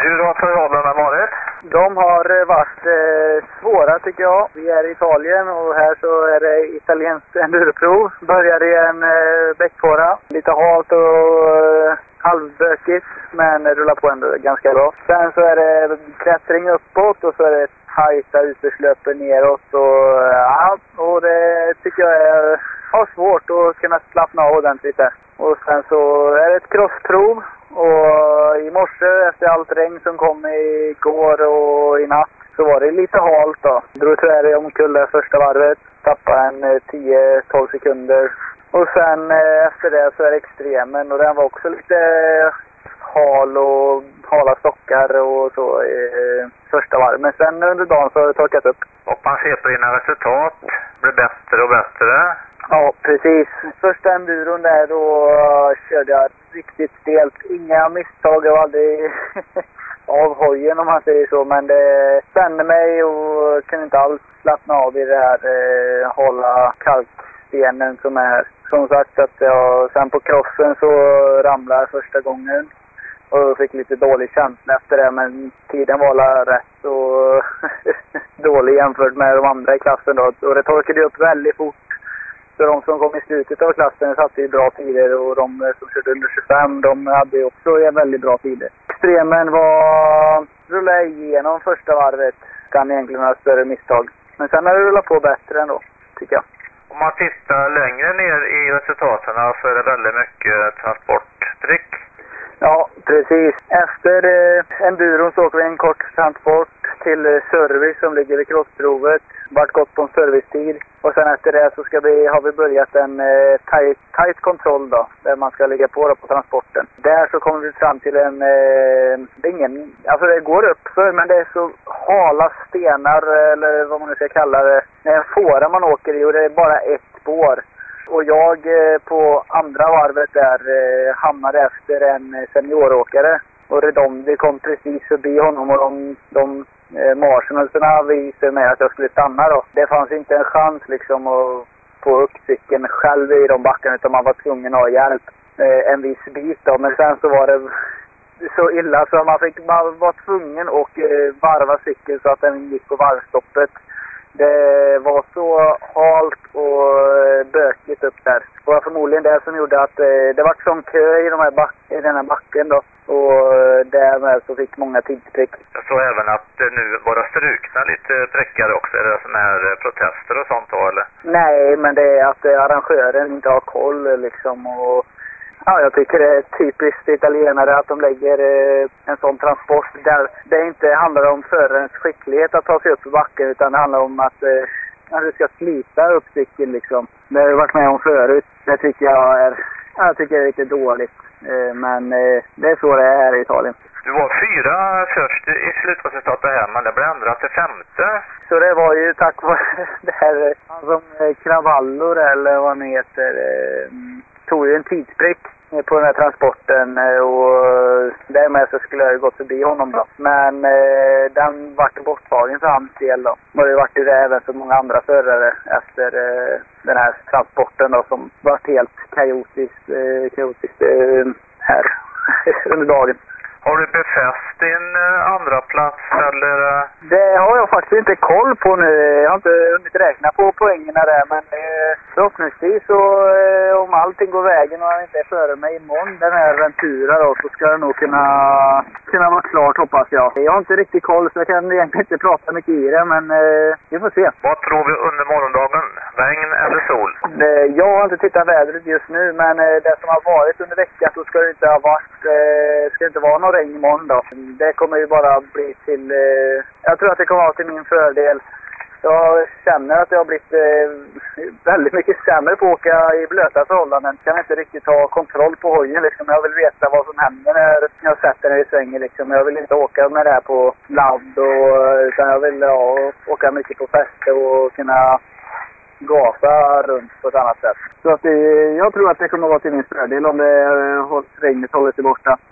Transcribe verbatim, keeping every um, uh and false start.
Hur har förhållandena varit? De har varit eh, svåra tycker jag. Vi är i Italien och här så är det italienskt enduroprov. Börjar i en eh, bäckfåra. Lite halt och eh, halvbökigt men rullar på ändå ganska bra. Sen så är det klättring uppåt och så är det tajta utförslöper neråt. Och, ja, och det tycker jag är, har svårt att kunna slappna av ordentligt där. Och sen så är det ett crossprov. Och i morse efter allt regn som kom igår och i natt så var det lite halt då. Drog tyvärr omkull det första varvet. Tappade en tio tolv sekunder. Och sen efter det så är det extremen och den var också lite hal och hala stockar och så i första varvet. Men sen under dagen så har det torkat upp. Och man ser på dina resultat. Blir bättre och bättre. Ja, precis. Första enduron där då körde jag riktigt stelt. Inga misstag, jag var aldrig av hojen om man säger så. Men det spände mig och kunde inte alls slappna av i det här eh, hålla kalkstenen som är här. Som sagt att jag sen på crossen så ramlade första gången. Och fick lite dålig känsla efter det, men tiden var alla rätt och dålig jämfört med de andra i klassen då. Och det torkade upp väldigt fort. Så de som kom i slutet av klassen satte ju bra tider och de som körde under tjugofem, de hade ju också väldigt bra tider. Extremen var rullade igenom första varvet utan egentligen några större misstag. Men sen har det rullat på bättre ändå, tycker jag. Om man tittar längre ner i resultaten så är det väldigt mycket transporttryck. Ja, precis. Efter eh, enduron så åker vi en kort transport till eh, service som ligger vid crossprovet. Vart gått på en servicetid. Och sen efter det så ska vi, har vi börjat en eh, tight, tight kontroll då. Där man ska ligga på då, på transporten. Där så kommer vi fram till en... Eh, det är ingen, alltså det går upp för men det är så hala stenar eller vad man nu ska kalla det. Det är en fåra man åker i och det är bara ett spår. Och jag eh, på andra varvet där eh, hamnade efter en senioråkare. Och det, de, det kom precis förbi honom och de, de eh, marshmalserna visade mig att jag skulle stanna då. Det fanns inte en chans liksom att få upp cykeln själv i de backarna utan man var tvungen att ha hjälp eh, en viss bit då. Men sen så var det så illa så man, fick, man var tvungen att eh, varva cykeln så att den gick på varvstoppet. Det var så halt och bökigt upp där. Det var förmodligen det som gjorde att det var sån kö i, de här back, i den här backen då. Och därmed så fick många tidsprick. Jag såg även att det nu bara strukna lite prickar också. Är det sådana här protester och sånt då eller? Nej, men det är att arrangören inte har koll liksom och... Ja, jag tycker det är typiskt italienare att de lägger eh, en sån transport där det inte handlar om förarens skicklighet att ta sig upp på backen utan det handlar om att, eh, att du ska slita upp cykeln liksom. Det har jag varit med om förut. Det tycker jag är, jag tycker det är lite dåligt. Eh, men eh, det är så det är här i Italien. Du var fyra först i slutresultatet här men det blev ändrat till femte. Så det var ju tack vare det här som Cravallo eller vad han heter. Eh, tog ju en tidsprick på den här transporten och därmed så skulle jag gått förbi honom då. Men eh, den vart borttagen för hans del då. Och det vart ju det även för många andra förare efter eh, den här transporten då som vart helt kaotiskt, eh, kaotiskt eh, här under dagen. Har du befäst din eh, andra plats eller? Det har jag faktiskt inte koll på nu. Jag har inte hunnit räkna på poängerna där. Men eh, förhoppningsvis så eh, om allting går vägen och han inte är före mig imorgon den här Ventura då, så ska det nog kunna, kunna vara klart hoppas jag. Jag har inte riktigt koll så jag kan egentligen inte prata mycket i det men eh, vi får se. Vad tror vi under morgondagen? Regn eller sol? Eh, jag har inte tittat vädret just nu men eh, det som har varit under veckan så ska det inte ha varit, eh, ska det inte vara någon regn imorgon då. Det kommer ju bara bli till, eh, jag tror att det kommer vara till min fördel. Jag känner att jag har blivit eh, väldigt mycket sämre på att åka i blöta förhållanden. Jag kan inte riktigt ha kontroll på hojen liksom. Jag vill veta vad som händer när jag sätter den i svängen liksom. Jag vill inte åka med det här på ladd och, utan jag vill ja, åka mycket på fäste och kunna gasa runt på ett annat sätt. Så att det, jag tror att det kommer vara till min fördel om det, regnet håller sig borta.